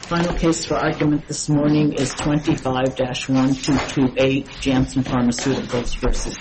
Final case for argument this morning is 25-1228, Janssen Pharmaceuticals versus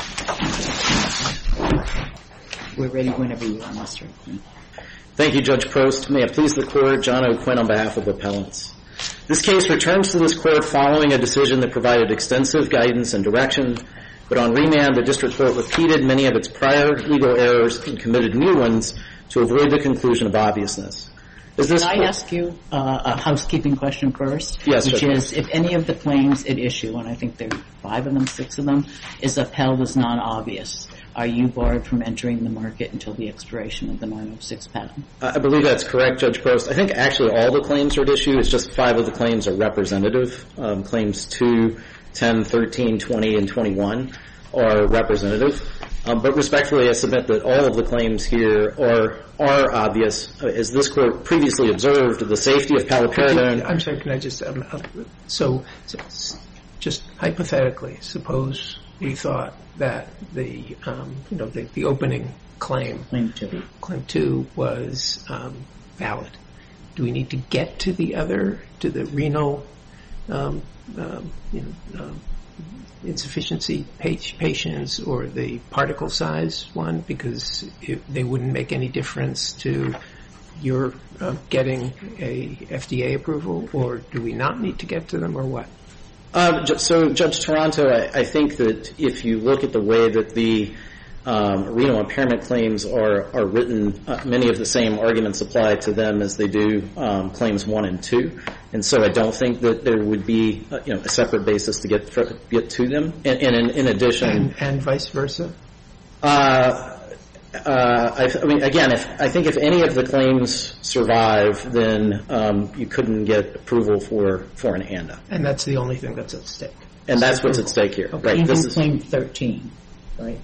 Teva. We're ready whenever you are, Mr. O'Quinn. Thank you, Judge Prost. May it please the Court, John O'Quinn on behalf of appellants. This case returns to this Court following a decision that provided extensive guidance and direction, but on remand, the District Court repeated many of its prior legal errors and committed new ones to avoid the conclusion of obviousness. Can I ask you a housekeeping question first? Yes, which is, if any of the claims at issue, and I think there are 5 of them, 6 of them, is upheld as non-obvious, are you barred from entering the market until the expiration of the 906 patent? I believe that's correct, Judge Prost. I think actually all the claims are at issue. It's just 5 of the claims are representative. Claims 2, 10, 13, 20, and 21 are representative. But respectfully, I submit that all of the claims here are obvious. As this Court previously observed, the safety of paliperidone. I'm sorry, can I just so just hypothetically, suppose we thought that the opening claim 2 was valid. Do we need to get to the renal insufficiency patients or the particle size one, because they wouldn't make any difference to your getting a FDA approval, or do we not need to get to them, or what? So, Judge Taranto, I think that if you look at the way that the renal impairment claims are written, many of the same arguments apply to them as they do claims 1 and 2. And so I don't think that there would be a separate basis to get to them. And in addition, and vice versa. I mean, again, I think if any of the claims survive, then you couldn't get approval for an ANDA. And that's the only thing that's at stake. And that's what's at stake here. Okay. Right. Even claim 13, right?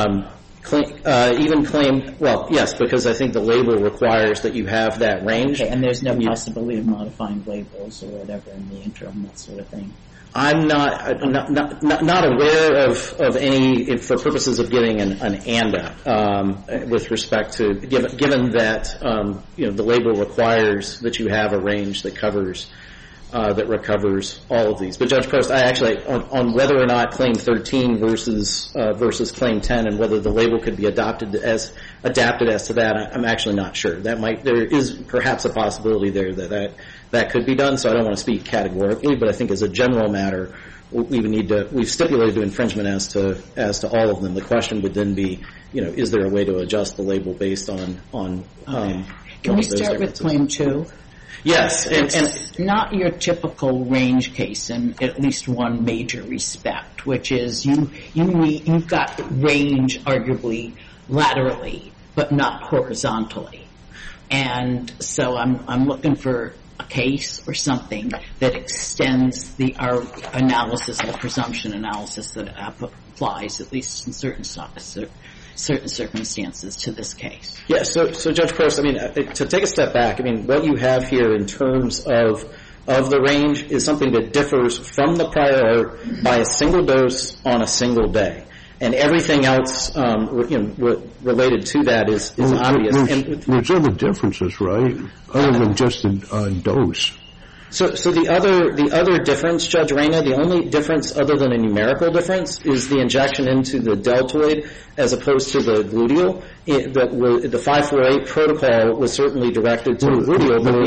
Even claim, well, yes, because I think the label requires that you have that range. Okay, and there's no possibility of modifying labels or whatever in the interim, that sort of thing. I'm not aware of any, for purposes of getting an ANDA, with respect to, given that, the label requires that you have a range that covers that recovers all of these. But Judge Prost, I actually, on whether or not Claim 13 versus Claim 10 and whether the label could be adapted as to that, I'm actually not sure. There is perhaps a possibility there that could be done, so I don't want to speak categorically, but I think as a general matter, we've stipulated to infringement as to all of them. The question would then be, is there a way to adjust the label based on Can we start with Claim 2? Yes. It's not your typical range case in at least one major respect, which is you've got range arguably laterally, but not horizontally. And so I'm looking for a case or something that extends our analysis, the presumption analysis that applies, at least in certain circumstances, to this case. Yeah, so Judge Prost, I mean, to take a step back, I mean, what you have here in terms of the range is something that differs from the prior art by a single dose on a single day. And everything else related to that is obvious. There's other differences, right, other than just a dose. So the other difference, Judge Reyna, the only difference other than a numerical difference is the injection into the deltoid as opposed to the gluteal. The 548 protocol was certainly directed to the gluteal, but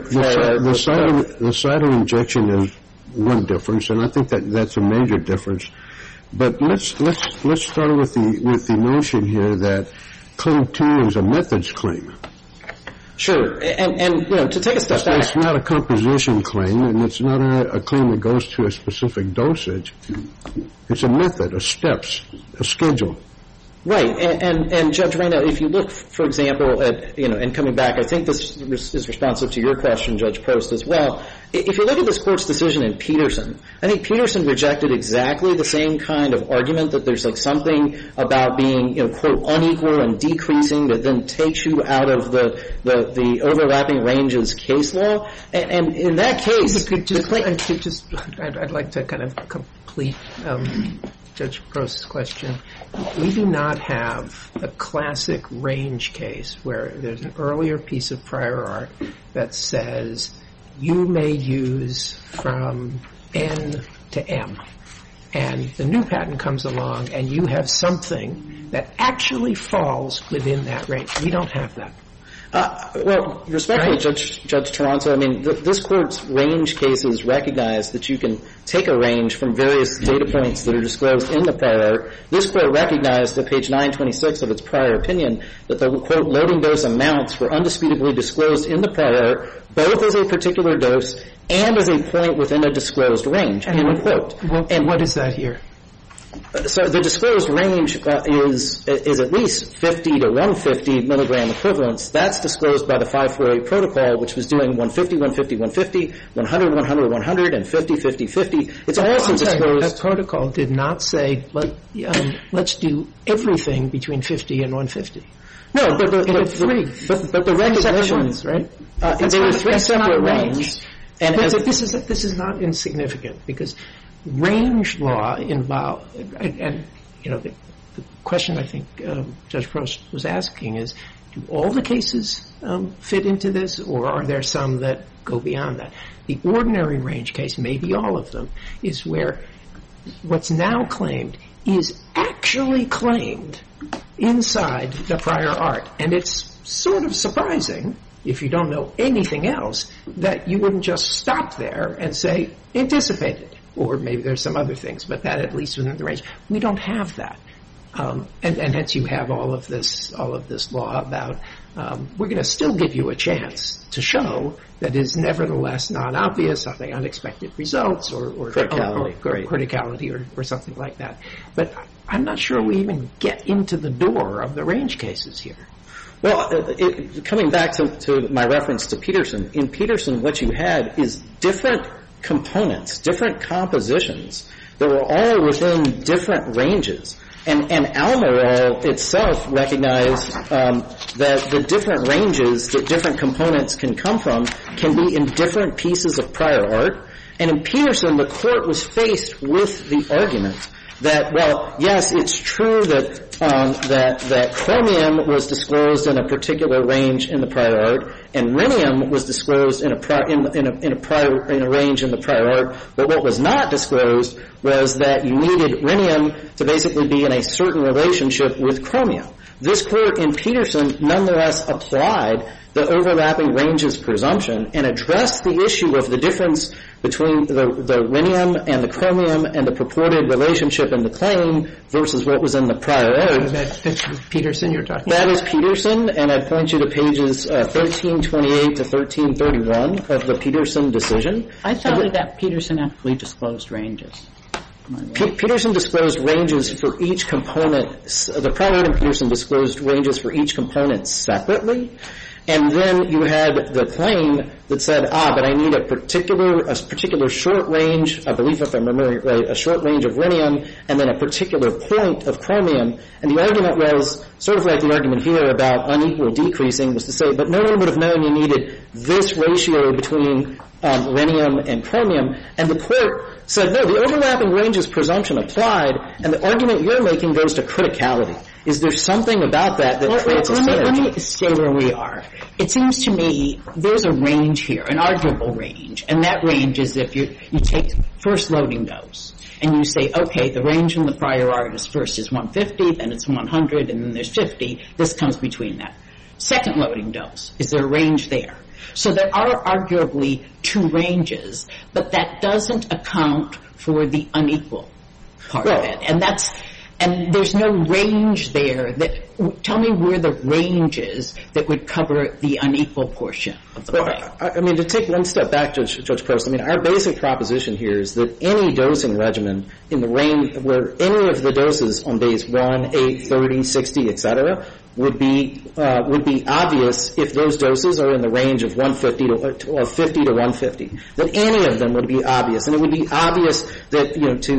the site of injection is one difference, and I think that's a major difference. But let's start with the notion here that Claim 2 is a methods claim. Sure, and to take a step back, it's not a composition claim, and it's not a claim that goes to a specific dosage. It's a method, a steps, a schedule. Right, and Judge Reyna, if you look, for example, at and coming back, I think this is responsive to your question, Judge Prost, as well. If you look at this Court's decision in Peterson, I think Peterson rejected exactly the same kind of argument that there's like something about being, quote, unequal and decreasing that then takes you out of the overlapping ranges case law. And in that case, I'd like to kind of complete Judge Prost's question. We do not have a classic range case where there's an earlier piece of prior art that says you may use from N to M. And the new patent comes along, and you have something that actually falls within that range. We don't have that. Well, respectfully, right? Judge Toronto, I mean, this Court's range cases recognize that you can take a range from various data points that are disclosed in the prior art. This Court recognized at page 926 of its prior opinion that the, quote, loading dose amounts were undisputably disclosed in the prior art, both as a particular dose and as a point within a disclosed range, end quote. And what is that here? So the disclosed range is at least 50 to 150 milligram equivalents. That's disclosed by the 548 protocol, which was doing 150, 150, 150, 100, 100, 100, and 50, 50, 50. It's also disclosed. That protocol did not say let's do everything between 50 and 150. No, but the recognition, right? There were three separate ranges. And this is not insignificant because range law involves, and you know, the question I think Judge Prost was asking is, do all the cases fit into this, or are there some that go beyond that? The ordinary range case, maybe all of them, is where what's now claimed is actually claimed inside the prior art, and it's sort of surprising, if you don't know anything else, that you wouldn't just stop there and say anticipated. Or maybe there's some other things, but that at least within the range. We don't have that. And hence you have all of this law about we're going to still give you a chance to show that is nevertheless not obvious, something unexpected results or criticality or something like that. But I'm not sure we even get into the door of the range cases here. Well, coming back to my reference to Peterson, in Peterson what you had is different components, different compositions that were all within different ranges. And Almirall itself recognized that the different ranges that different components can come from can be in different pieces of prior art. And in Peterson, the Court was faced with the argument that, well, yes, it's true that that chromium was disclosed in a particular range in the prior art, and rhenium was disclosed in a range in the prior art. But what was not disclosed was that you needed rhenium to basically be in a certain relationship with chromium. This Court in Peterson nonetheless applied the overlapping ranges presumption and addressed the issue of the difference between the rhenium and the chromium and the purported relationship in the claim versus what was in the prior art. That's Peterson you're talking about? That is Peterson, and I'd point you to pages 1328 to 1331 of the Peterson decision. I thought that Peterson actually disclosed ranges. Peterson disclosed ranges for each component. The prior art in Peterson disclosed ranges for each component separately. And then you had the claim that said, but I need a particular short range, I believe if I remember right, a short range of rhenium, and then a particular point of chromium. And the argument was, sort of like the argument here about unequal decreasing, was to say, but no one would have known you needed this ratio between rhenium and chromium. And the Court said, no, the overlapping ranges presumption applied, and the argument you're making goes to criticality. Is there something about that creates a synergy? Let me stay where we are. It seems to me there's a range here, an arguable range, and that range is if you take first loading dose and you say, okay, the range in the prior art is first is 150, then it's 100, and then there's 50. This comes between that. Second loading dose, is there a range there? So there are arguably two ranges, but that doesn't account for the unequal part of it. And there's no range there. Tell me where the range is that would cover the unequal portion of the claim. I mean, to take one step back, Judge Prost, I mean, our basic proposition here is that any dosing regimen in the range where any of the doses on days 1, 8, 30, 60, et cetera, would be obvious if those doses are in the range of 150 or 50 to 150. That any of them would be obvious, and it would be obvious that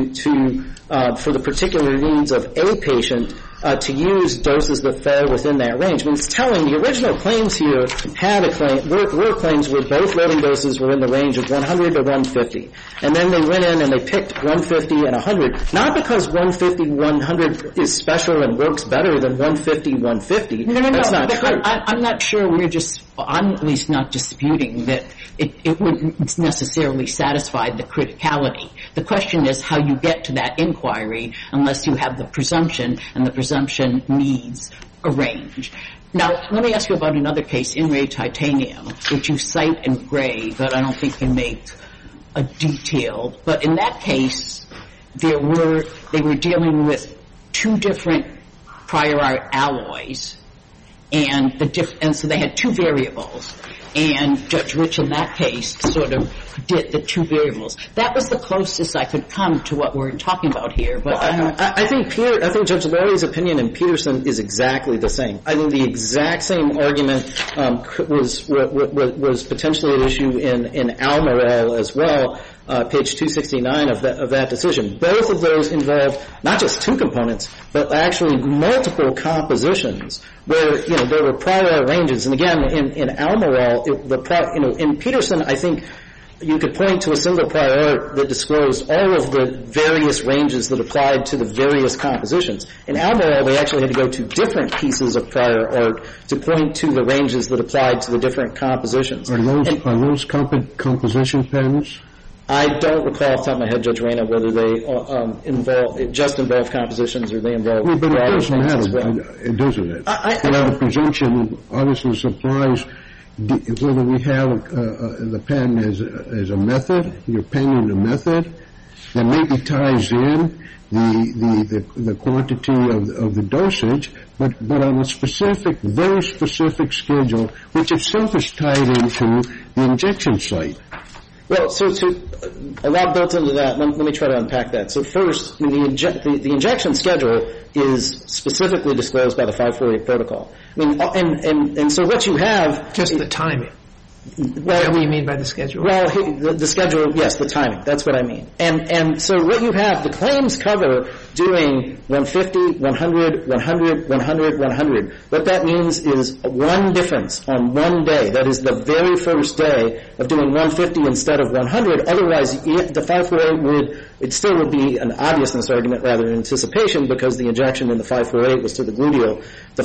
for the particular needs of a patient to use doses that fell within that range. I mean, it's telling the original claims here had were claims where both loading doses were in the range of 100 to 150, and then they went in and they picked 150 and 100, not because 150 100 is special and works better than 150 150. No. That's not true. I'm not sure we're just I'm at least not disputing that it wouldn't necessarily satisfy the criticality. The question is how you get to that inquiry unless you have the presumption, and the presumption needs a range. Now, let me ask you about another case, In Re Titanium, which you cite in gray, but I don't think you make a detailed. But in that case, they were dealing with two different prior art alloys, and so they had two variables. And Judge Rich in that case sort of did the two variables. That was the closest I could come to what we're talking about here. But I think Judge Lurie's opinion in Peterson is exactly the same. I think the exact same argument was potentially at issue in Almirel as well. Page 269 of that decision. Both of those involve not just two components, but actually multiple compositions where, there were prior ranges. And again, in Almirel, in Peterson, I think you could point to a single prior art that disclosed all of the various ranges that applied to the various compositions. In Almirel, they actually had to go to different pieces of prior art to point to the ranges that applied to the different compositions. Are those composition patents? I don't recall off the top of my head, Judge Reyna, whether they involve compositions or they involve but it doesn't matter, as well. Doesn't it? The presumption obviously applies whether we have the patent as a method, you're patenting a method that maybe ties in the quantity of the dosage, but on a specific, very specific schedule, which itself is tied into the injection site. Well, so a lot built into that. Let me try to unpack that. So first, the injection schedule is specifically disclosed by the 548 protocol. And so what you have... Just the timing. Well, is that what you mean by the schedule? Well, the schedule, yes, the timing. That's what I mean. And so what you have, the claims cover doing 150, 100, 100, 100, 100. What that means is one difference on one day. That is the very first day of doing 150 instead of 100. Otherwise, the 548 it still would be an obviousness argument rather than anticipation because the injection in the 548 was to the gluteal. The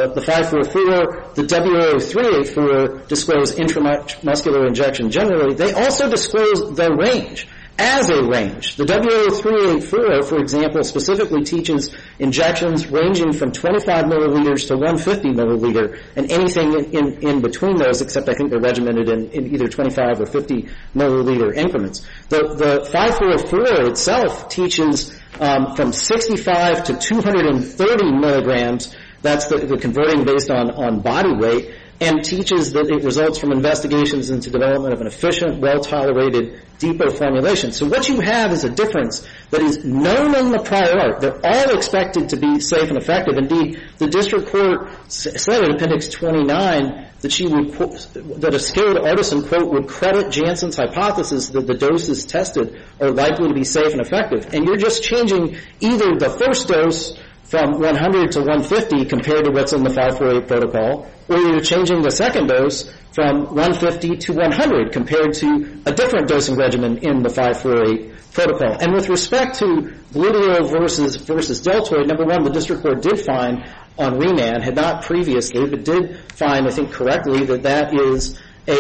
544, the W0384 disclose intramuscular injection generally. They also disclose the range as a range. The W0384, for example, specifically teaches injections ranging from 25 milliliters to 150 milliliter and anything in between those, except I think they're regimented in either 25 or 50 milliliter increments. The 544 itself teaches from 65 to 230 milligrams. That's the converting based on body weight, and teaches that it results from investigations into development of an efficient, well-tolerated depot formulation. So what you have is a difference that is known in the prior art. They're all expected to be safe and effective. Indeed, the district court said in Appendix 29 that a skilled artisan, quote, would credit Jansen's hypothesis that the doses tested are likely to be safe and effective. And you're just changing either the first dose from 100 to 150 compared to what's in the 548 protocol, or you're changing the second dose from 150 to 100 compared to a different dosing regimen in the 548 protocol. And with respect to gluteal versus deltoid, number one, the district court did find on remand, had not previously, but did find, I think correctly, that is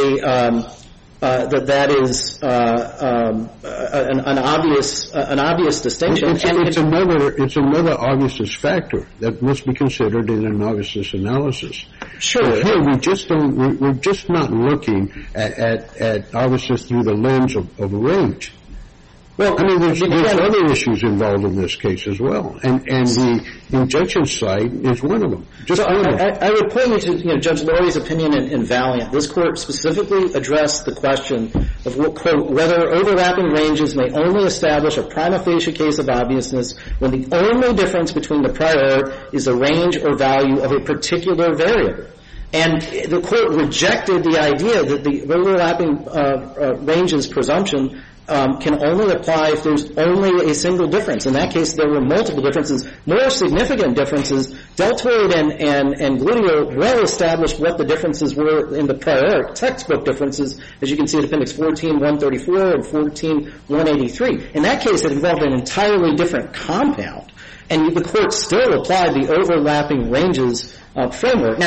an obvious distinction. It's another obviousness factor that must be considered in an obviousness analysis. Sure. But here we're just not looking at obviousness through the lens of range. Well, I mean, there's other issues involved in this case as well, and the injection site is one of them. I would point you to Judge Lurie's opinion in Valiant. This court specifically addressed the question of quote, whether overlapping ranges may only establish a prima facie case of obviousness when the only difference between the prior art is the range or value of a particular variable. And the court rejected the idea that the overlapping ranges presumption can only apply if there's only a single difference. In that case, there were multiple differences, more significant differences. Deltoid and gluteal well established what the differences were in the prior art. Textbook differences, as you can see in Appendix 14-134 and 14-183. In that case, it involved an entirely different compound, and the court still applied the overlapping ranges framework. Now,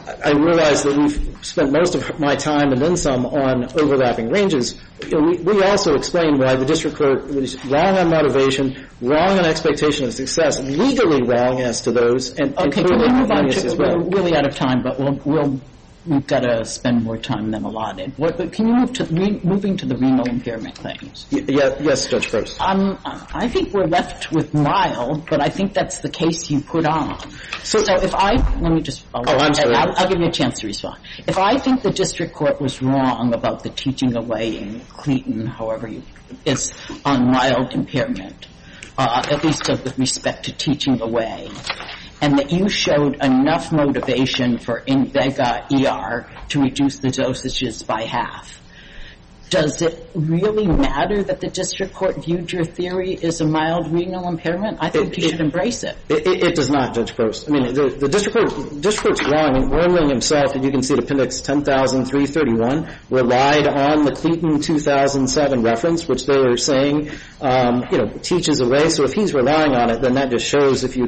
I realize that we've spent most of my time and then some on overlapping ranges. We also explained why the district court was wrong on motivation, wrong on expectation of success, legally wrong as to those, and okay, can we move on to, we're really out of time, but we've got to spend more time than allotted. Can you move to moving to the renal impairment claims? Yes, Judge Prost. I think we're left with mild, but I think that's the case you put on. So if I'm sorry. I'll give you a chance to respond. If I think the district court was wrong about the teaching away in Clayton, however is on mild impairment, at least with respect to teaching away, and that you showed enough motivation for Invega ER to reduce the dosages by half, does it really matter that the district court viewed your theory as a mild renal impairment? I think you should embrace it. It does not, Judge Prost. I mean, the district court's wrong. And Wormling himself, and you can see at Appendix 10,331, relied on the Clayton 2007 reference, which they were saying, teaches away. So if he's relying on it, then that just shows if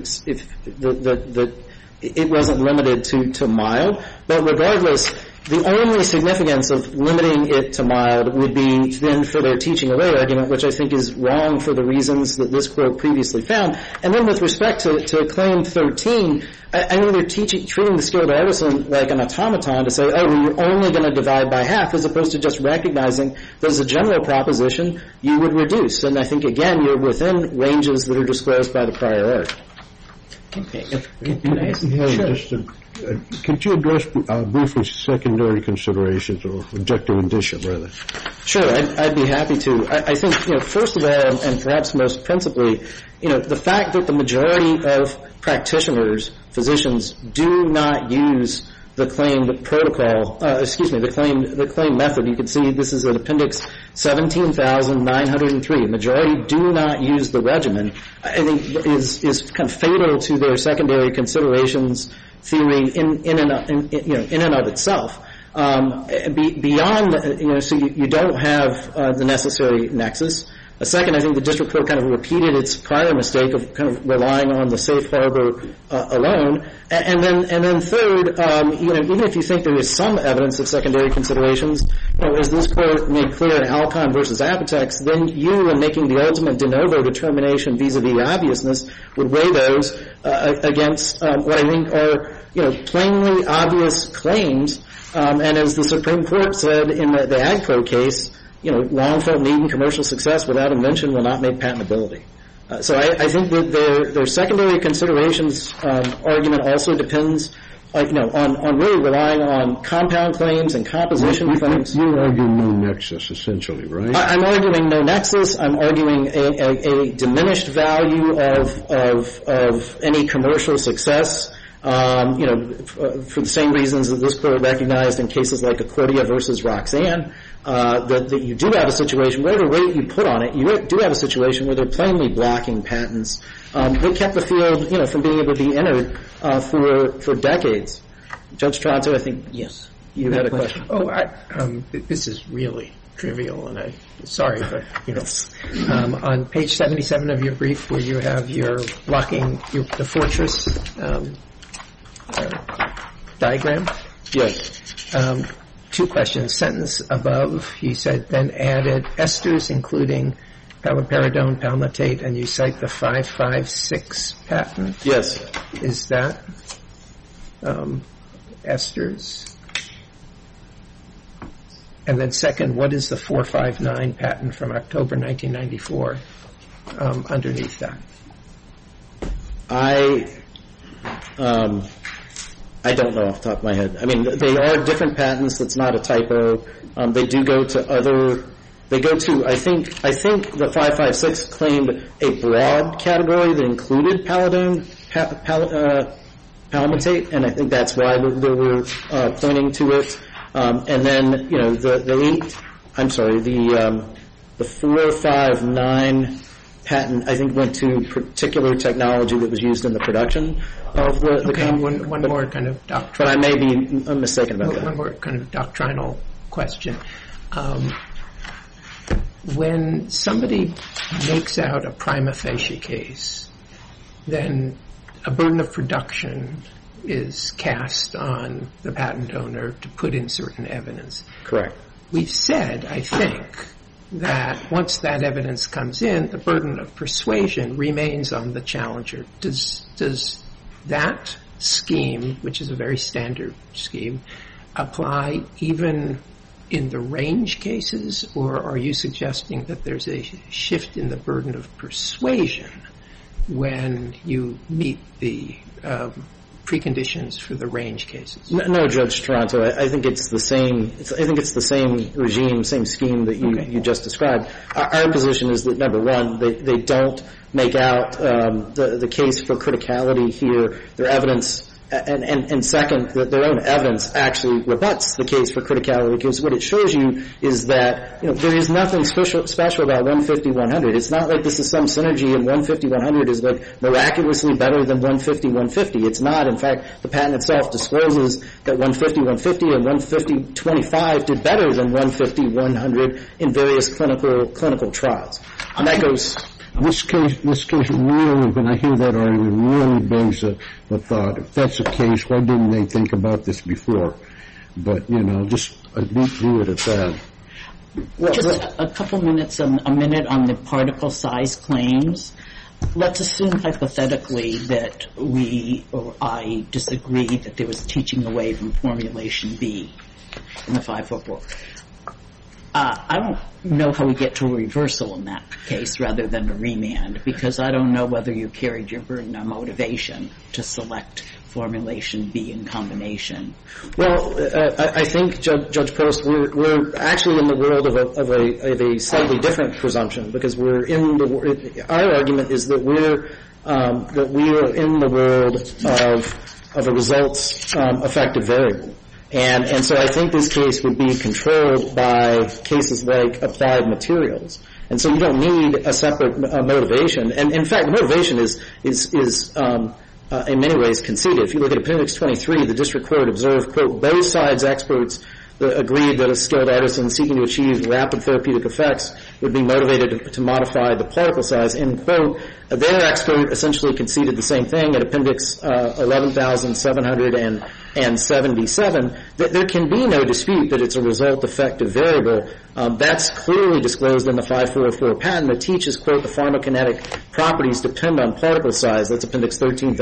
it wasn't limited to mild. But regardless, the only significance of limiting it to mild would be then for their teaching away argument, which I think is wrong for the reasons that this court previously found. And then with respect to Claim 13, I know they're treating the skilled artisan like an automaton to say, you're only going to divide by half, as opposed to just recognizing that as a general proposition, you would reduce. And I think, again, you're within ranges that are disclosed by the prior art. Okay. Sure. Could you address briefly secondary considerations or objective indicia, rather? Sure, I'd be happy to. I think, first of all, and perhaps most principally, the fact that the majority of practitioners, physicians, do not use the claimed protocol, the claim method. You can see this is at Appendix 17,903. Majority do not use the regimen. I think is kind of fatal to their secondary considerations theory in and of itself. Beyond, so you don't have the necessary nexus. Second, I think the district court kind of repeated its prior mistake of kind of relying on the safe harbor alone. And then third, even if you think there is some evidence of secondary considerations, as this court made clear in Alcon versus Apotex, then you, in making the ultimate de novo determination vis-a-vis obviousness, would weigh those against what I think are, plainly obvious claims. And as the Supreme Court said in the AGPRO case, long-felt need and commercial success without invention will not make patentability. So I think that their secondary considerations argument also depends, on really relying on compound claims and composition claims. You're arguing no nexus, essentially, right? I'm arguing no nexus. I'm arguing a diminished value of any commercial success. For the same reasons that this court recognized in cases like Accordia versus Roxanne, that you do have a situation, whatever weight you put on it, you do have a situation where they're plainly blocking patents. They kept the field, from being able to be entered for decades. Judge Toronto, I think, yes, you had a question. This is really trivial, and I'm sorry, but, on page 77 of your brief where you have your blocking, the fortress diagram. Yes. Two questions. Sentence above, you said then added esters including paliperidone, palmitate, and you cite the 556 patent. Yes. Is that esters? And then second, what is the 459 patent from October 1994 underneath that? I don't know off the top of my head. I mean, they are different patents. That's not a typo. They do go to other. They go to. I think the 556 claimed a broad category that included palmitate, and I think that's why they were pointing to it. And then the 459 patent, I think, went to particular technology that was used in the production of the one more kind of doctrinal. But I may be mistaken about that. One more kind of doctrinal question. When somebody makes out a prima facie case, then a burden of production is cast on the patent owner to put in certain evidence. Correct. We've said, I think, that once that evidence comes in, the burden of persuasion remains on the challenger. Does that scheme, which is a very standard scheme, apply even in the range cases, or are you suggesting that there's a shift in the burden of persuasion when you meet the preconditions for the range cases? No, Judge Toronto. I think it's the same. I think it's the same regime, same scheme that you just described. Our position is that, number one, they don't make out the case for criticality here. Their evidence, and second, that their own evidence actually rebuts the case for criticality, because what it shows you is that there is nothing special about 150-100. It's not like this is some synergy and 150-100 is like miraculously better than 150-150. It's not. In fact, the patent itself discloses that 150-150 and 150-25 did better than 150-100 in various clinical trials. And that goes. This case really, when I hear that argument, really begs the thought, if that's the case, why didn't they think about this before? But, just leave it at that. Just a couple minutes, a minute on the particle size claims. Let's assume hypothetically that we or I disagree that there was teaching away from Formulation B in the 544. I don't know how we get to a reversal in that case rather than a remand, because I don't know whether you carried your burden of motivation to select Formulation B in combination. Well, I think, Judge Post, we're actually in the world of a slightly different presumption, because we're in our argument is that we are in the world of a results effective variable. And so I think this case would be controlled by cases like applied materials. And so you don't need a separate motivation. And in fact, motivation is in many ways conceded. If you look at Appendix 23, the district court observed, quote, both sides experts agreed that a skilled artisan seeking to achieve rapid therapeutic effects would be motivated to modify the particle size, end quote. Their expert essentially conceded the same thing at Appendix 11,777. That there can be no dispute that it's a result effective variable. That's clearly disclosed in the 544 patent that teaches, quote, the pharmacokinetic properties depend on particle size. That's Appendix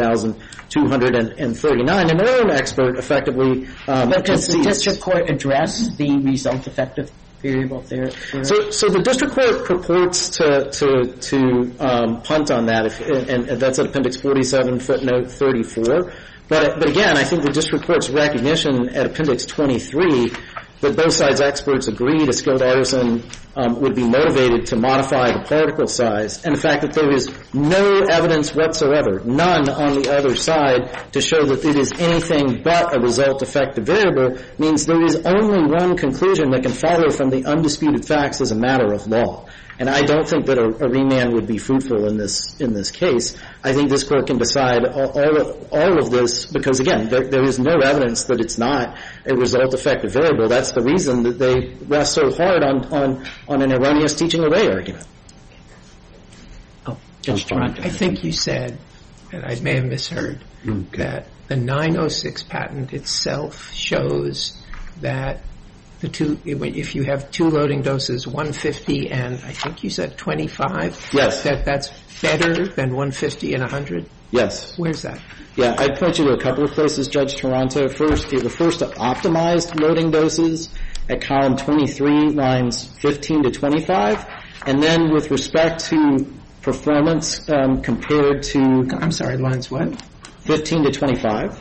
13,239. And their own expert effectively But does the district court address the result effective variable theory? So the district court purports to punt on that, and that's at Appendix 47, footnote 34. But again, I think the district court's recognition at Appendix 23 that both sides experts agreed a skilled artisan would be motivated to modify the particle size, and the fact that there is no evidence whatsoever, none on the other side, to show that it is anything but a result effective variable, means there is only one conclusion that can follow from the undisputed facts as a matter of law. And I don't think that a remand would be fruitful in this case. I think this court can decide all of this because, again, there is no evidence that it's not a result effective variable. That's the reason that they rest so hard on an erroneous teaching away argument. Oh, Judge Toronto. I think you said, and I may have misheard, that the 906 patent itself shows that if you have two loading doses, 150 and I think you said 25? Yes. That's better than 150 and 100? Yes. Where's that? Yeah, I'd point you to a couple of places, Judge Toronto. First, it refers to optimized loading doses at column 23, lines 15 to 25. And then with respect to performance compared to... I'm sorry, lines what? 15 to 25.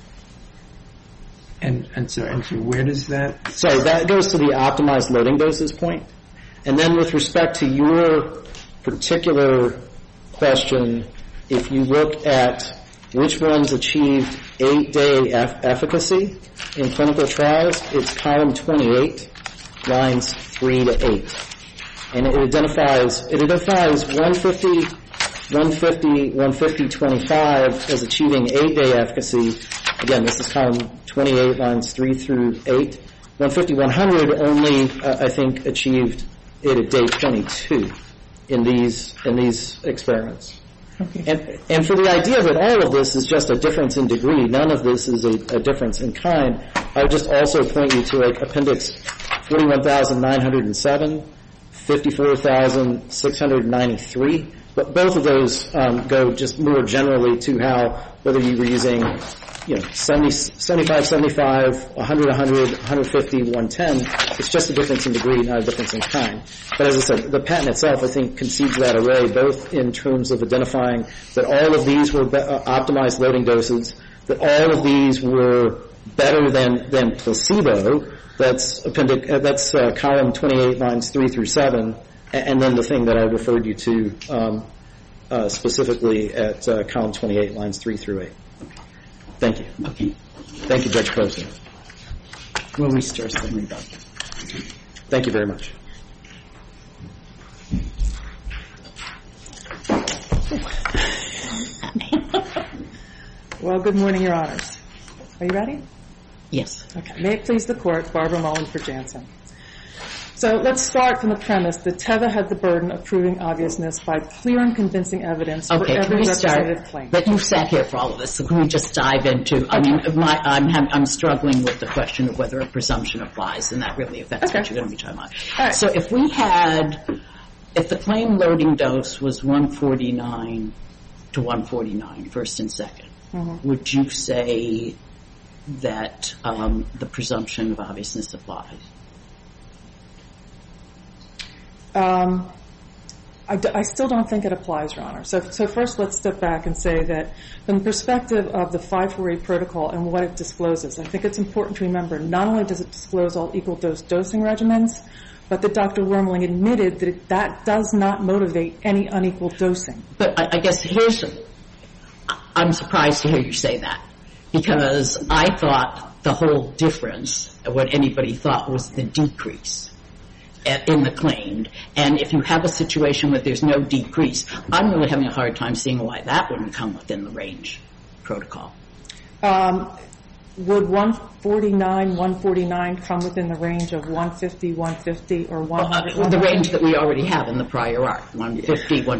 And so where does that... Sorry, that goes to the optimized loading doses point. And then with respect to your particular question, if you look at which ones achieved 8-day efficacy in clinical trials, it's column 28, lines 3 to 8. And it identifies 150, 25 as achieving 8-day efficacy. Again, this is column 28, lines 3 through 8. 150, 100 only, I think, achieved it at day 22 in these experiments. Okay. And for the idea that all of this is just a difference in degree, none of this is a difference in kind, I would just also point you to like Appendix 41,907, 54,693. But both of those go just more generally to how, whether you were using 70, 75, 75, 100, 100, 150, 110, it's just a difference in degree, not a difference in kind. But as I said, the patent itself, I think, concedes that array, both in terms of identifying that all of these were optimized loading doses, that all of these were better than placebo. That's column 28, lines 3 through 7, and then the thing that I referred you to specifically at column 28, lines 3 through 8. Thank you. Okay. Thank you, Judge Posner. We'll restore some rebuttal. Thank you very much. Well, good morning, Your Honors. Are you ready? Yes. Okay. May it please the Court, Barbara Mullen for Janssen. So let's start from the premise that Teva had the burden of proving obviousness by clear and convincing evidence for every representative claim. But you've sat here for all of this, so can we just dive into? I mean, I'm struggling with the question of whether a presumption applies, and that really affects what you're going to be talking about. Right. So if the claim loading dose was 149 to 149, first and second, would you say that the presumption of obviousness applies? I still don't think it applies, Your Honor. So first let's step back and say that from the perspective of the 548 protocol and what it discloses, I think it's important to remember not only does it disclose all equal dose dosing regimens, but that Dr. Wormling admitted that that does not motivate any unequal dosing. But I guess I'm surprised to hear you say that, because I thought the whole difference, what anybody thought, was the decrease in the claimed. And if you have a situation where there's no decrease, I'm really having a hard time seeing why that wouldn't come within the range protocol. Would 149 come within the range of 150, 150, or 100? The range that we already have in the prior art, 150 to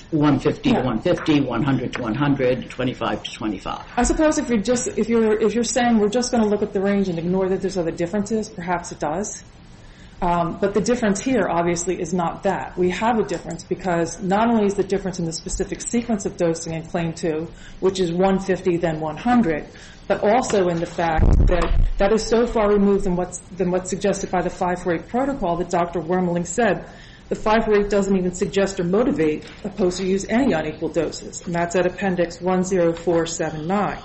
150, 100 to 100, 25 to 25. I suppose if you're saying we're just going to look at the range and ignore that there's other differences, perhaps it does. But the difference here, obviously, is not that. We have a difference because not only is the difference in the specific sequence of dosing in Claim 2, which is 150 then 100, but also in the fact that that is so far removed than what's suggested by the 548 protocol that Dr. Wormling said the 548 doesn't even suggest or motivate opposed to use any unequal doses, and that's at Appendix 10479.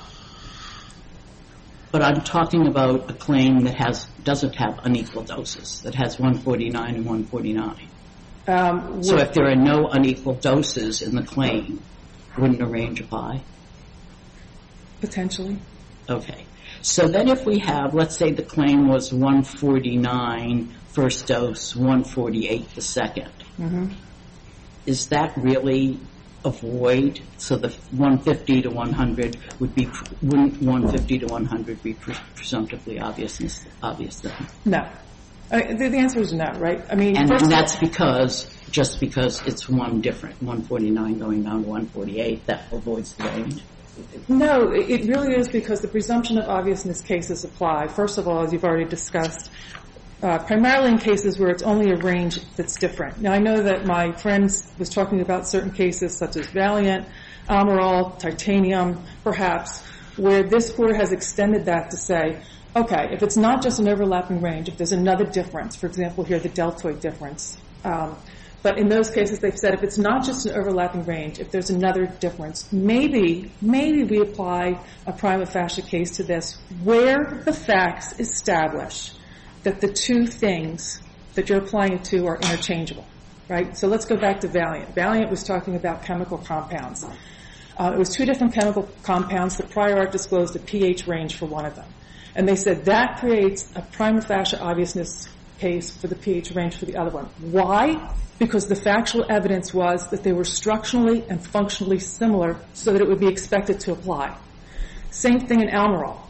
But I'm talking about a claim that doesn't have unequal doses, that has 149 and 149. So if there are no unequal doses in the claim, wouldn't a range apply? Potentially. Okay. So then if we have, let's say the claim was 149 first dose, 148 the second. Is that really a void? So the 150 to 100 wouldn't 150 to 100 be presumptively obvious then? No. The answer is no, right? I mean, and that's just because it's one different, 149 going down to 148, that avoids the range? No, it really is because the presumption of obviousness cases apply. First of all, as you've already discussed, primarily in cases where it's only a range that's different. Now, I know that my friend was talking about certain cases such as Valiant, Almirall, Titanium, perhaps, where this Court has extended that to say, okay, if it's not just an overlapping range, if there's another difference, for example, here the deltoid difference, but in those cases they've said if it's not just an overlapping range, if there's another difference, maybe we apply a prima facie case to this where the facts establish that the two things that you're applying it to are interchangeable, right? So let's go back to Valiant. Valiant was talking about chemical compounds. It was two different chemical compounds. The prior art disclosed a pH range for one of them. And they said that creates a prima facie obviousness case for the pH range for the other one. Why? Because the factual evidence was that they were structurally and functionally similar so that it would be expected to apply. Same thing in Almirall.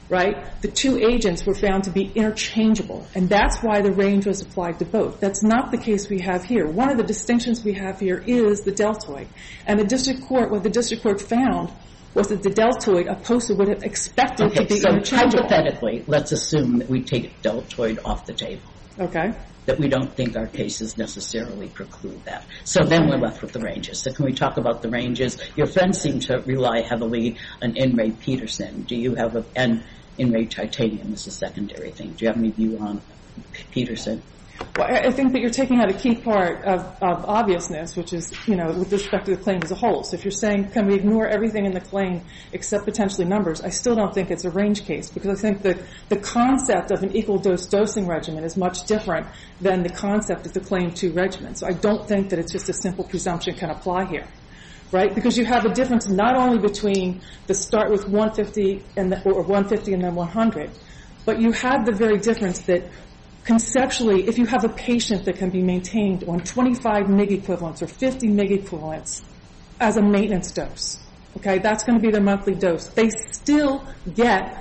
right? The two agents were found to be interchangeable, and that's why the range was applied to both. That's not the case we have here. One of the distinctions we have here is the deltoid. And what the district court found was that the deltoid, a poster would have expected to be interchangeable. So hypothetically, let's assume that we take deltoid off the table. Okay. That we don't think our cases necessarily preclude that. So then we're left with the ranges. So can we talk about the ranges? Your friends seem to rely heavily on In re Peterson. Do you have and In re Titanium is a secondary thing. Do you have any view on Peterson? Well, I think that you're taking out a key part of obviousness, which is, with respect to the claim as a whole. So if you're saying, can we ignore everything in the claim except potentially numbers, I still don't think it's a range case, because I think that the concept of an equal dose dosing regimen is much different than the concept of the Claim 2 regimen. So I don't think that it's just a simple presumption can apply here, right? Because you have a difference not only between the start with 150 or 150 and then 100, but you have the very difference that conceptually, if you have a patient that can be maintained on 25 mg equivalents or 50 mg equivalents as a maintenance dose, okay, that's going to be their monthly dose. They still get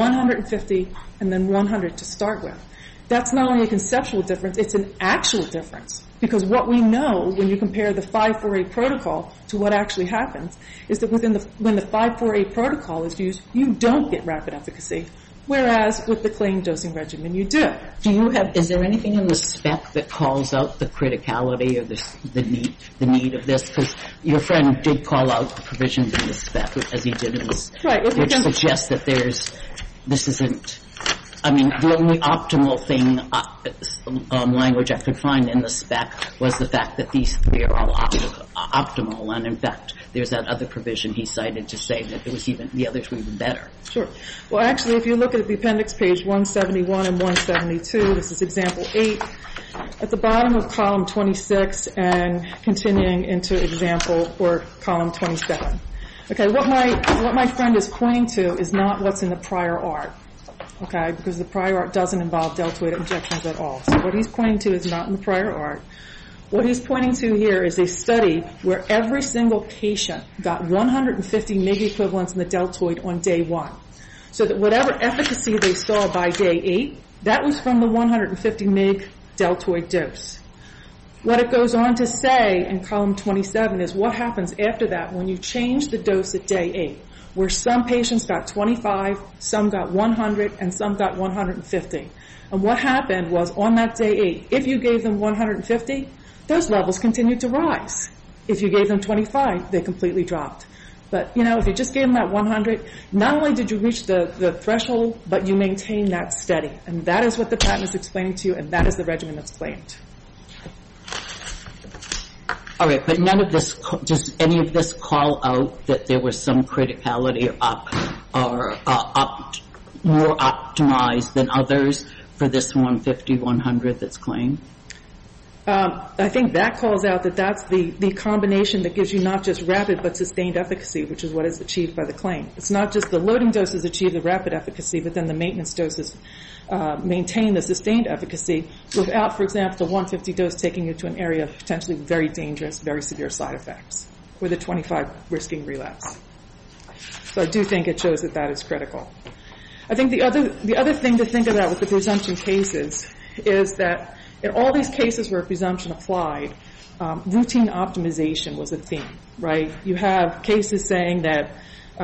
150 and then 100 to start with. That's not only a conceptual difference, it's an actual difference. Because what we know when you compare the 548 protocol to what actually happens is that when the 548 protocol is used, you don't get rapid efficacy. Whereas with the claim dosing regimen, you do. Is there anything in the spec that calls out the criticality or the need of this? Because your friend did call out the provisions in the spec, as he did in this, right, which suggests that this isn't. I mean, the only optimal thing, language I could find in the spec was the fact that these three are all optimal, and in fact, there's that other provision he cited to say that the others were even better. Sure. Well, actually, if you look at the appendix, page 171 and 172, this is example 8. At the bottom of column 26 and continuing into example or column 27. Okay, what my friend is pointing to is not what's in the prior art. Okay, because the prior art doesn't involve deltoid injections at all. So what he's pointing to is not in the prior art. What he's pointing to here is a study where every single patient got 150 mg equivalents in the deltoid on day 1. So that whatever efficacy they saw by day 8, that was from the 150 mg deltoid dose. What it goes on to say in column 27 is what happens after that when you change the dose at day 8. Where some patients got 25, some got 100, and some got 150. And what happened was on that day 8, if you gave them 150, those levels continued to rise. If you gave them 25, they completely dropped. But, if you just gave them that 100, not only did you reach the threshold, but you maintained that steady. And that is what the patent is explaining to you, and that is the regimen that's claimed. All right, but does any of this call out that there was some criticality or more optimized than others for this 150, 100 that's claimed? I think that calls out that that's the combination that gives you not just rapid but sustained efficacy, which is what is achieved by the claim. It's not just the loading doses achieve the rapid efficacy, but then the maintenance doses maintain the sustained efficacy without, for example, the 150 dose taking you to an area of potentially very dangerous, very severe side effects, with the 25 risking relapse. So I do think it shows that is critical. I think the other thing to think about with the presumption cases is that in all these cases where presumption applied, routine optimization was a theme, right? You have cases saying that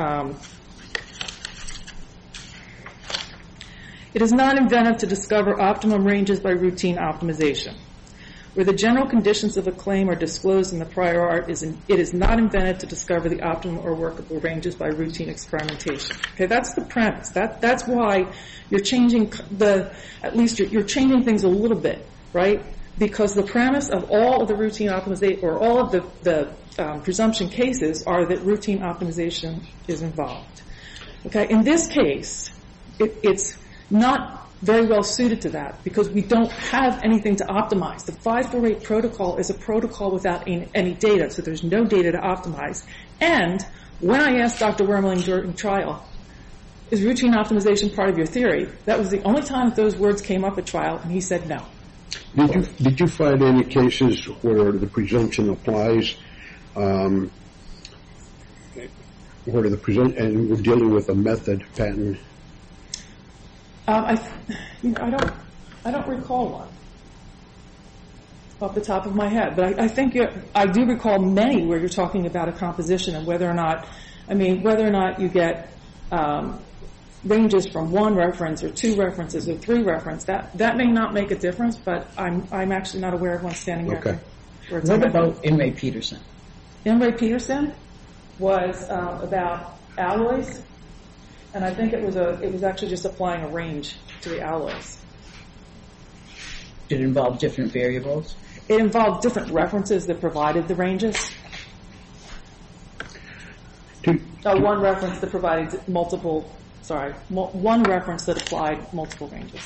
it is not inventive to discover optimum ranges by routine optimization. Where the general conditions of a claim are disclosed in the prior art, it is not inventive to discover the optimal or workable ranges by routine experimentation. Okay, that's the premise. That's why you're changing you're changing things a little bit, right? Because the premise of all of the routine optimization or all of the presumption cases are that routine optimization is involved. Okay, in this case, it's not very well suited to that because we don't have anything to optimize. The 548 protocol is a protocol without any data, so there's no data to optimize. And when I asked Dr. Wermeling during trial, is routine optimization part of your theory? That was the only time those words came up at trial, and he said no. Did you find any cases where the presumption applies, and we're dealing with a method patent? I don't recall one off the top of my head, but I think I do recall many where you're talking about a composition and whether or not you get ranges from one reference or two references or three references. That may not make a difference, but I'm actually not aware of one standing here. Okay. What about In re Peterson? In re Peterson was about alloys, and I think it was actually just applying a range to the alloys. Did it involve different variables? It involved different references that provided the ranges. One reference that provided one reference that applied multiple ranges.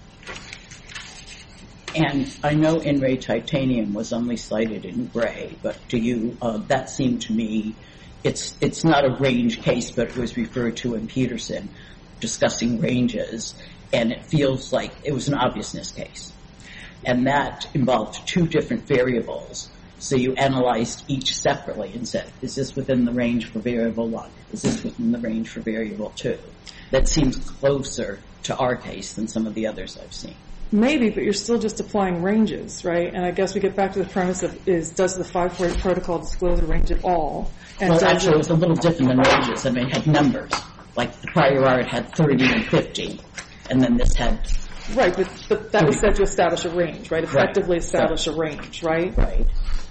And I know In re Titanium was only cited in gray, but to you, that seemed to me, it's not a range case, but it was referred to in Peterson, discussing ranges, and it feels like it was an obviousness case. And that involved two different variables. So you analyzed each separately and said, is this within the range for variable 1? Is this within the range for variable 2? That seems closer to our case than some of the others I've seen. Maybe, but you're still just applying ranges, right? And I guess we get back to the premise of does the 548 protocol disclose a range at all? And well, actually, it was a little different than ranges. I mean, it had numbers. Like the prior art had 30 and 50, and then this had... Right, but that was said to establish a range, right? Effectively establish a range, right? Right.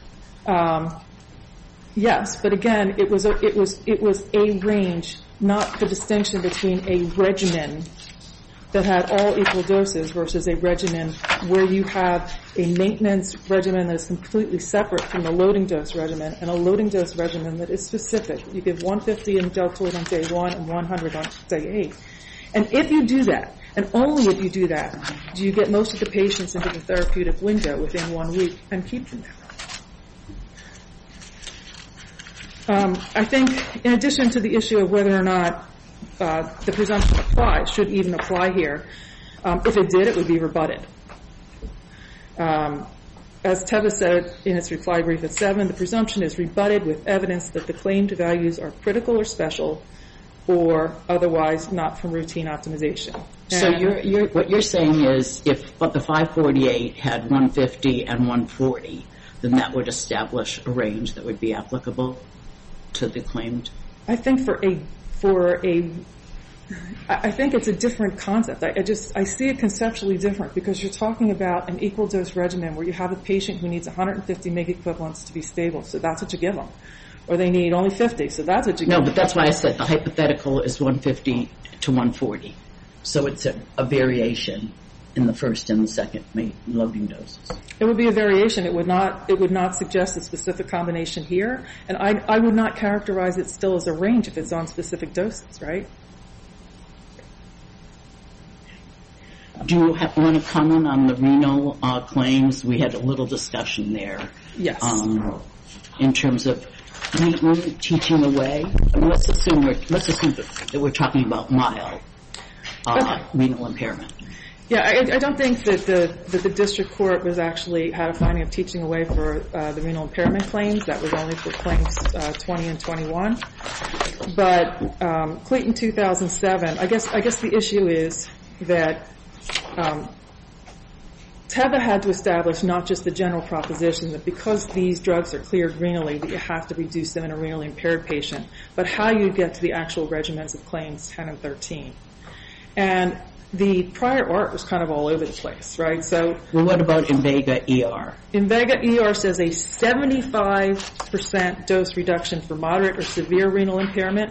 Yes, but again, it was a range, not the distinction between a regimen that had all equal doses versus a regimen where you have a maintenance regimen that is completely separate from the loading dose regimen and a loading dose regimen that is specific. You give 150 in deltoid on day 1 and 100 on day 8. And if you do that, and only if you do that, do you get most of the patients into the therapeutic window within 1 week and keep them there. I think in addition to the issue of whether or not the presumption applies, should even apply here, if it did, it would be rebutted. As Teva said in its reply brief at 7, the presumption is rebutted with evidence that the claimed values are critical or special or otherwise not from routine optimization. So what you're saying is if the 548 had 150 and 140, then that would establish a range that would be applicable to the claimed? I think I think it's a different concept. I see it conceptually different because you're talking about an equal dose regimen where you have a patient who needs 150 meg equivalents to be stable, so that's what you give them. Or they need only 50, so that's what you give them. No, but that's why I said the hypothetical is 150 to 140. So it's a variation in the first and the second loading doses. It would be a variation. It would not suggest a specific combination here, and I would not characterize it still as a range if it's on specific doses, right? Do you want to comment on the renal claims? We had a little discussion there. Yes. In terms of teaching away. I mean, let's assume that we're talking about mild renal impairment. Yeah, I don't think that the district court was actually had a finding of teaching away for the renal impairment claims. That was only for claims 20 and 21. But Clayton 2007, I guess the issue is that Teva had to establish not just the general proposition that because these drugs are cleared renally that you have to reduce them in a renally impaired patient, but how you get to the actual regimens of claims 10 and 13. And the prior art was kind of all over the place, right? So, well, what about Invega ER? Invega ER says a 75% dose reduction for moderate or severe renal impairment.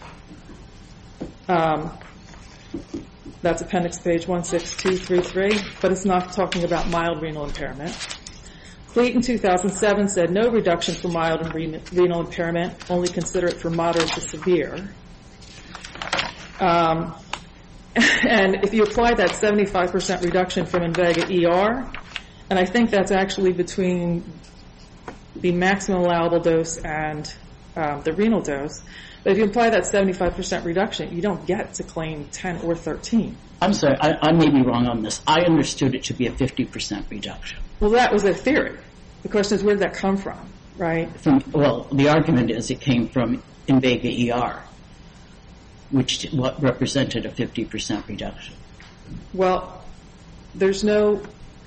That's appendix page 16233, but it's not talking about mild renal impairment. Clayton 2007 said no reduction for mild and renal impairment, only consider it for moderate to severe. And if you apply that 75% reduction from Invega ER, and I think that's actually between the maximum allowable dose and the renal dose, but if you apply that 75% reduction, you don't get to claim 10 or 13. I'm sorry, I may be wrong on this. I understood it to be a 50% reduction. Well, that was a theory. The question is, where did that come from, right? Well, the argument is it came from Invega ER, which represented a 50% reduction. Well, there's no,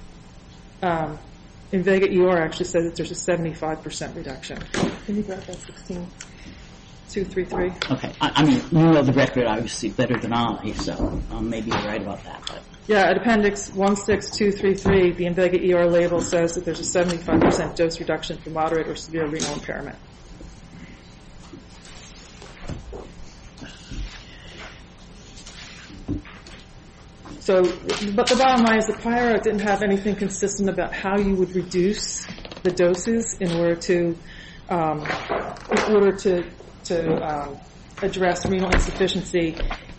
Invega ER actually says that there's a 75% reduction. Can you grab that 16233? Okay. I mean, you know the record obviously better than I, so maybe you're right about that. But Yeah, at Appendix 16233, the Invega ER label says that there's a 75% dose reduction for moderate or severe renal impairment. So, but the bottom line is the prior art didn't have anything consistent about how you would reduce the doses in order to address renal insufficiency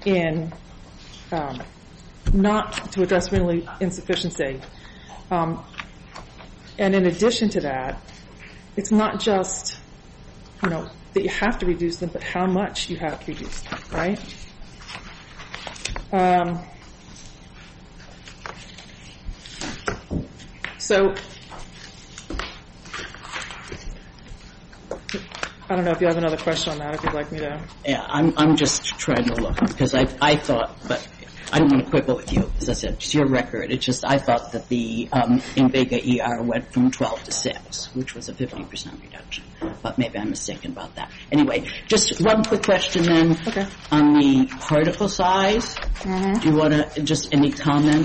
not to address renal insufficiency. And in addition to that, it's not just, that you have to reduce them, but how much you have to reduce them, right? So, I don't know if you have another question on that, if you'd like me to. Yeah, I'm just trying to look, because I thought, but I don't want to quibble with you. As I said, it's your record. It's just I thought that the Invega ER went from 12 to 6, which was a 50% reduction. But maybe I'm mistaken about that. Anyway, just one quick question then. Okay. On the particle size. Mm-hmm. Do you want to just any comment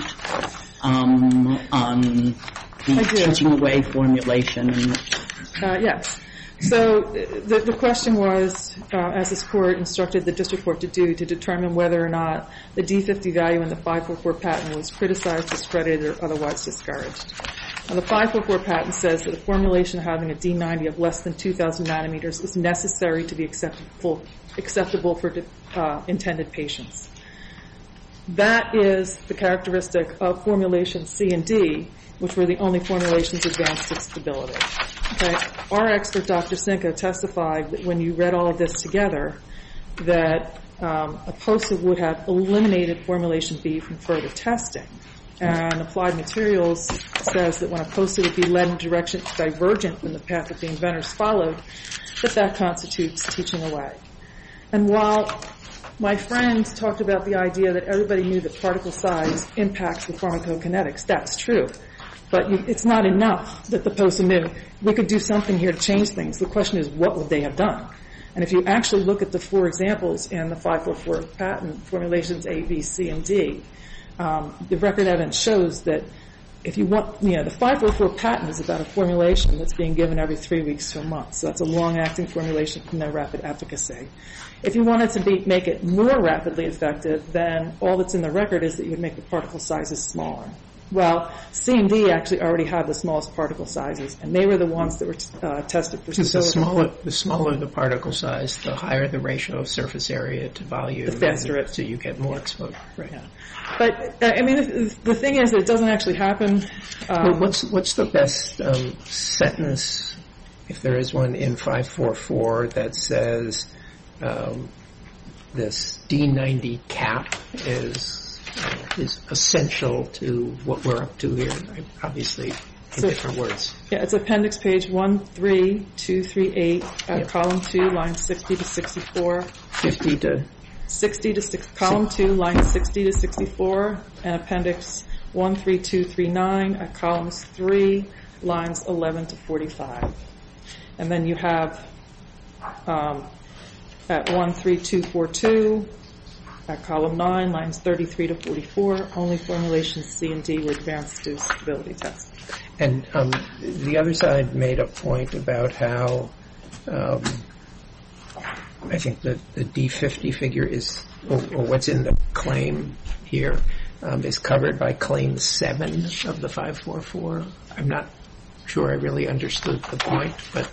on the teaching away formulation? Yes. So the question was, as this court instructed the district court to do, to determine whether or not the D50 value in the 544 patent was criticized, discredited, or otherwise discouraged. Now, the 544 patent says that a formulation having a D90 of less than 2,000 nanometers is necessary to be acceptable for intended patients. That is the characteristic of formulation C and D, which were the only formulations advanced to stability. Okay. Our expert, Dr. Sinka, testified that when you read all of this together, that Aposa would have eliminated formulation B from further testing. And Applied Materials says that when Aposa would be led in directions divergent from the path that the inventors followed, that constitutes teaching away. And while my friend talked about the idea that everybody knew that particle size impacts the pharmacokinetics, that's true. But it's not enough that the POSA knew. We could do something here to change things. The question is, what would they have done? And if you actually look at the 4 examples in the 544 patent, formulations A, B, C, and D, the record evidence shows that if you want, the 544 patent is about a formulation that's being given every 3 weeks to a month. So that's a long-acting formulation with no rapid efficacy. If you wanted to make it more rapidly effective, then all that's in the record is that you would make the particle sizes smaller. Well, C and D actually already have the smallest particle sizes, and they were the ones that were tested for stability. The smaller the particle size, the higher the ratio of surface area to volume. The faster it. So you get more exposure. Right. Yeah. But, the thing is that it doesn't actually happen. Well, what's the best sentence, if there is one, in 544 that says this D90 cap is essential to what we're up to here, obviously, in different words. Yeah, it's appendix page 13238, column 2, lines 60 to 64. 50 to 60 to 6, column 2, lines 60 to 64, and appendix 13239 at columns 3, lines 11 to 45. And then you have at 13242 at column 9, lines 33 to 44, only formulations C and D were advanced to stability tests. And the other side made a point about how I think that the D50 figure is, or what's in the claim here, is covered by claim 7 of the 544. I'm not sure I really understood the point, but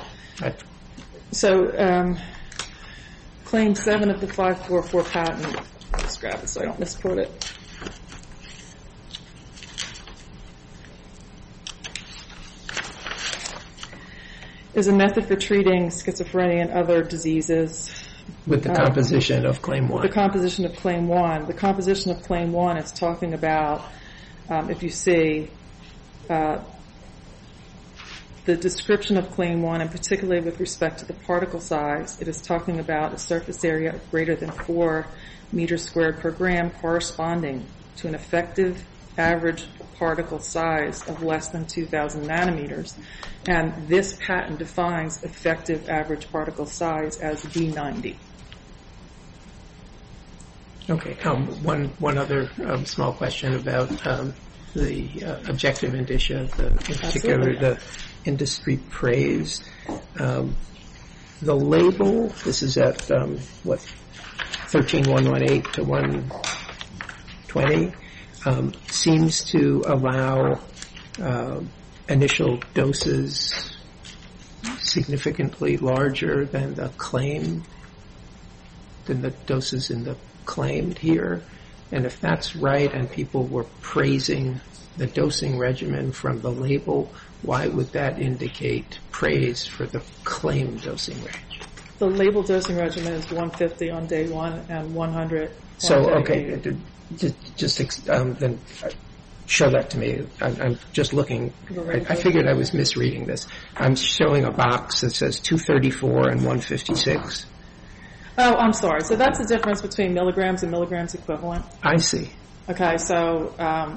So, claim 7 of the 544 patent, let's grab it so I don't misquote it. Is a method for treating schizophrenia and other diseases. With the composition of claim 1. The composition of claim 1. The composition of claim 1 is talking about, if you see, the description of claim 1, and particularly with respect to the particle size, it is talking about a surface area of greater than 4 meters squared per gram corresponding to an effective average particle size of less than 2,000 nanometers. And this patent defines effective average particle size as D90. Okay. One other small question about the objective indicia, in particular the industry praise. The label, this is at 13118 to 120, seems to allow initial doses significantly larger than the doses in the claimed here. And if that's right and people were praising the dosing regimen from the label, why would that indicate praise for the claimed dosing range? The label dosing regimen is 150 on day 1 and 100 So, on day okay, 8. then show that to me. I'm just looking. I figured I was misreading this. I'm showing a box that says 234 and 156. Oh, I'm sorry. So that's the difference between milligrams and milligrams equivalent. I see. Okay, so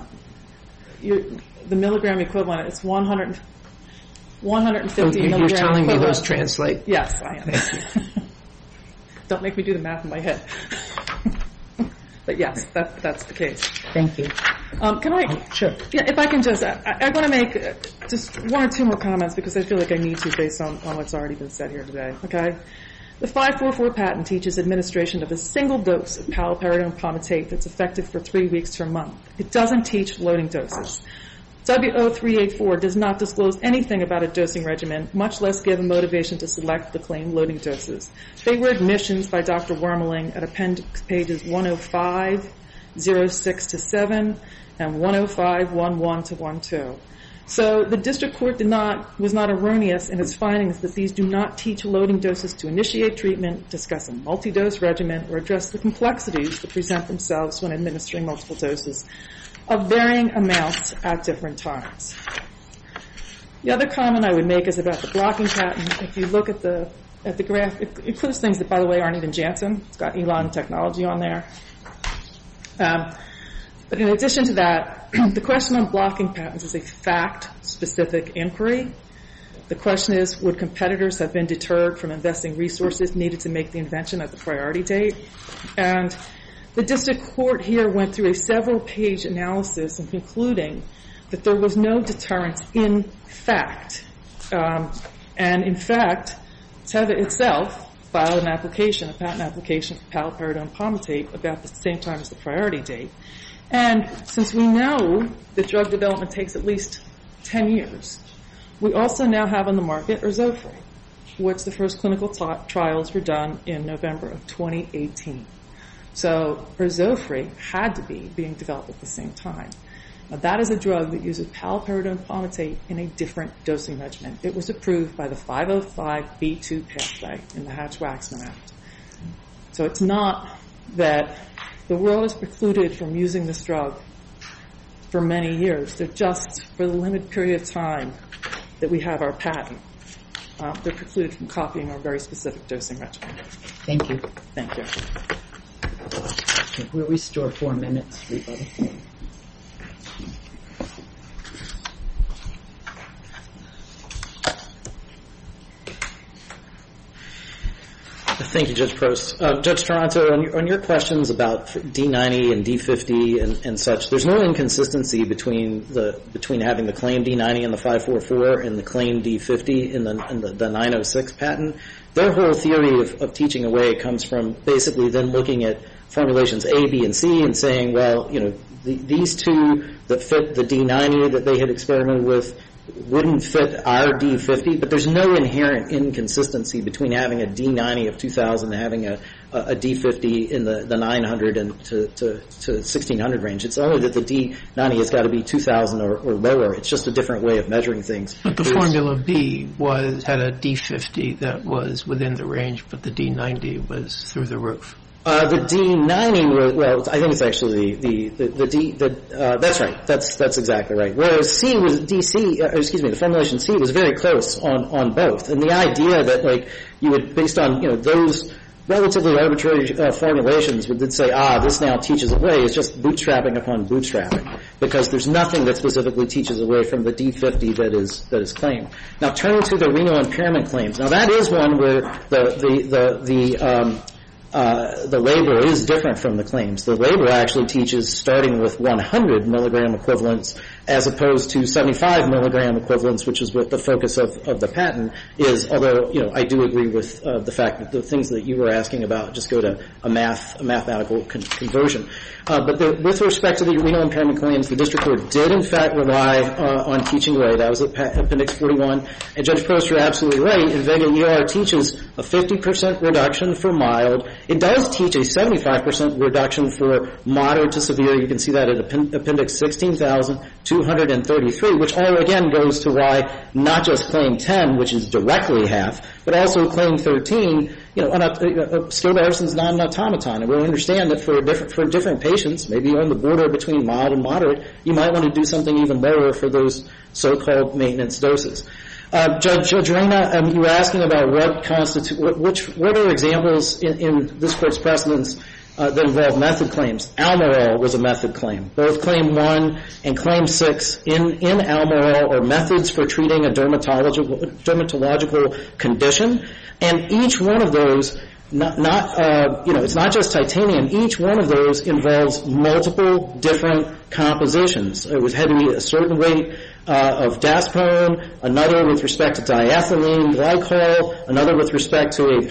the milligram equivalent, it's 150 You're milligram telling me equivalent. those translate? Yes, I am. Don't make me do the math in my head. But yes, that's the case. Thank you. Can I? Sure. Yeah, if I can just, I want to make just one or two more comments because I feel like I need to based on what's already been said here today. Okay. The 544 patent teaches administration of a single dose of paliperidone palmitate that's effective for 3 weeks to a month. It doesn't teach loading doses. W0384 does not disclose anything about a dosing regimen, much less give a motivation to select the claimed loading doses. They were admissions by Dr. Wormeling at appendix pages 105, 06 to 7, and 105, 11 to 12. So the district court was not erroneous in its findings that these do not teach loading doses to initiate treatment, discuss a multi-dose regimen, or address the complexities that present themselves when administering multiple doses of varying amounts at different times. The other comment I would make is about the blocking patent. If you look at the graph, it includes things that, by the way, aren't even Janssen. It's got Elon Technology on there. But in addition to that, the question on blocking patents is a fact-specific inquiry. The question is, would competitors have been deterred from investing resources needed to make the invention at the priority date? And the district court here went through a several-page analysis and concluding that there was no deterrence in fact. And in fact, Teva itself filed a patent application for paliperidone palmitate about the same time as the priority date. And since we know that drug development takes at least 10 years, we also now have on the market Erzofri, which the first clinical trials were done in November of 2018. So Erzofri had to be being developed at the same time. Now that is a drug that uses paliperidone palmitate in a different dosing regimen. It was approved by the 505(b)(2) pathway in the Hatch-Waxman Act. So it's not that the world is precluded from using this drug for many years. They're just, for the limited period of time that we have our patent, they're precluded from copying our very specific dosing regimen. Thank you. Thank you. We'll restore 4 minutes, everybody. Thank you, Judge Prost. Judge Toronto, on your questions about D90 and D50 and such, there's no inconsistency between having the claim D90 in the 544 and the claim D50 in the 906 patent. Their whole theory of teaching away comes from basically then looking at formulations A, B, and C and saying, well, these two that fit the D90 that they had experimented with wouldn't fit our D50, but there's no inherent inconsistency between having a D90 of 2,000 and having a D50 in the 900 and to 1,600 range. It's only that the D90 has got to be 2,000 or lower. It's just a different way of measuring things. But the Formula B had a D50 that was within the range, but the D90 was through the roof. The D90 was, well, I think it's actually that's right. That's exactly right. Whereas the formulation C was very close on both. And the idea that you would, based on, those relatively arbitrary formulations would say, this now teaches away. It's just bootstrapping upon bootstrapping, because there's nothing that specifically teaches away from the D50 that is claimed. Now, turning to the renal impairment claims. Now, that is one where the label is different from the claims. The label actually teaches starting with 100 milligram equivalents as opposed to 75 milligram equivalents, which is what the focus of the patent is, although, I do agree with the fact that the things that you were asking about just go to a mathematical conversion. But with respect to the renal impairment claims, the district court did, in fact, rely on teaching away. That was at Appendix 41. And Judge Prost, you're absolutely right. INVEGA ER teaches a 50% reduction for mild. It does teach a 75% reduction for moderate to severe. You can see that at Appendix 16,233, which all, again, goes to why not just Claim 10, which is directly half, but also Claim 13, a skilled artisan's not an automaton. And we'll understand that for different patients, maybe on the border between mild and moderate, you might want to do something even lower for those so-called maintenance doses. Judge Reyna, you were asking about what are examples in this court's precedents that involve method claims. Almirall was a method claim. Both Claim 1 and Claim 6 in Almirall are methods for treating a dermatological condition, and each one of those, it's not just titanium. Each one of those involves multiple different compositions. It had to be a certain weight of daspone, another with respect to diethylene glycol, another with respect to a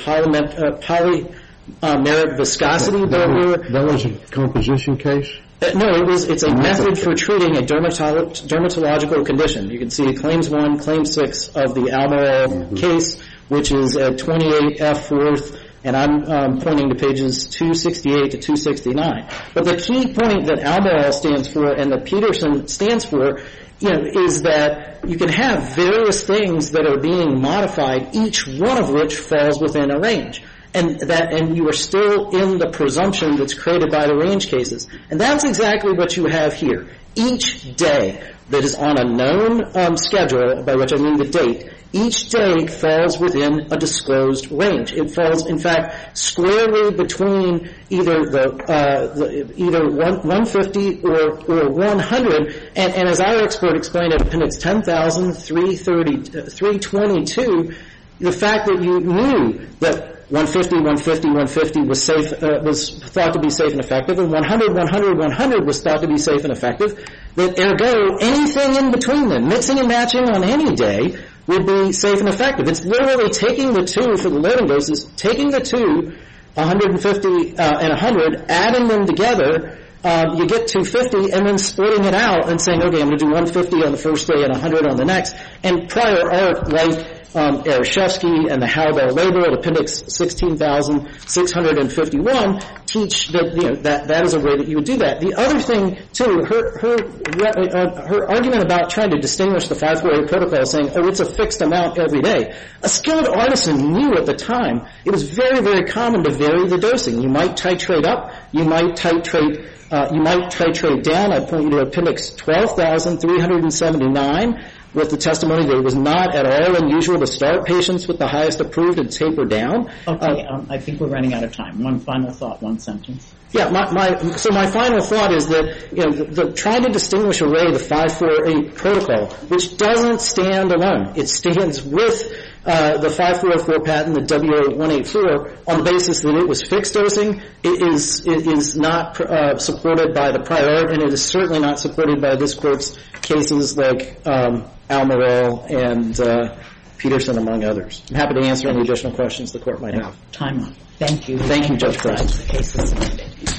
polymeric viscosity. That was a composition case? No, it's a method for treating a dermatological condition. You can see Claims 1, Claim 6 of the Almirall case, which is at 28 F 4th, and I'm pointing to pages 268 to 269. But the key point that Almirall stands for and that Peterson stands for, is that you can have various things that are being modified, each one of which falls within a range. And you are still in the presumption that's created by the range cases. And that's exactly what you have here. Each day that is on a known schedule, by which I mean the date, each day falls within a disclosed range. It falls, in fact, squarely between either 150 or 100. And as our expert explained at Appendix 10,322, the fact that you knew that 150 was safe, was thought to be safe and effective, and 100 was thought to be safe and effective, that ergo anything in between them, mixing and matching on any day, would be safe and effective. It's literally taking the two for the loading doses, taking the two, 150 and 100, adding them together, you get 250, and then splitting it out and saying, okay, I'm going to do 150 on the first day and 100 on the next. And prior art, like Ereshefsky and the Howbell label at Appendix 16,651 teach that, that is a way that you would do that. The other thing, too, her argument about trying to distinguish the 548 protocol, saying, it's a fixed amount every day. A skilled artisan knew at the time it was very, very common to vary the dosing. You might titrate up, you might titrate down. I point you to Appendix 12,379 with the testimony that it was not at all unusual to start patients with the highest approved and taper down. Okay, I think we're running out of time. One final thought, one sentence. Yeah, so my final thought is that, trying to distinguish away the 548 protocol, which doesn't stand alone. It stands with the 544 patent, the W184, on the basis that it was fixed dosing. It is not supported by the prior art, and it is certainly not supported by this Court's cases like Almirall and Peterson, among others. I'm happy to answer any additional questions the Court might have. Time up. Thank you. Thank you, Judge Price. The case is submitted.